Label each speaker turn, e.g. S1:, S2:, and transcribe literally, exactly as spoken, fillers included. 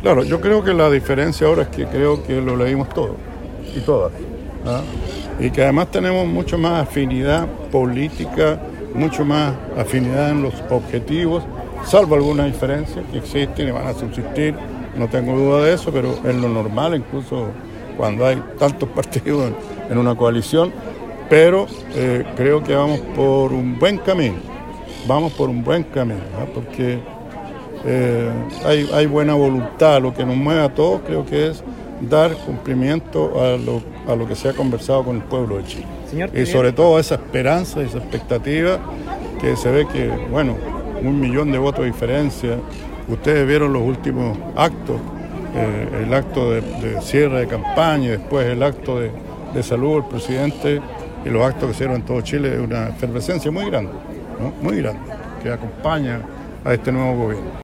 S1: Claro, yo creo que la diferencia ahora es que creo que lo leímos todo y todas, ¿ah? Y que además tenemos mucho más afinidad política, mucho más afinidad en los objetivos, salvo algunas diferencias que existen y van a subsistir, no tengo duda de eso, pero es lo normal, incluso cuando hay tantos partidos en, en una coalición, pero eh, creo que vamos por un buen camino, vamos por un buen camino, ¿ah? Porque eh, hay, hay buena voluntad, lo que nos mueve a todos creo que es dar cumplimiento a lo, a lo que se ha conversado con el pueblo de Chile. Señor, y sobre todo esa esperanza, esa expectativa que se ve que, bueno, un millón de votos de diferencia. Ustedes vieron los últimos actos, eh, el acto de, de cierre de campaña y después el acto de, de salud del presidente y los actos que se hicieron en todo Chile, una efervescencia muy grande, ¿no? Muy grande, que acompaña a este nuevo gobierno.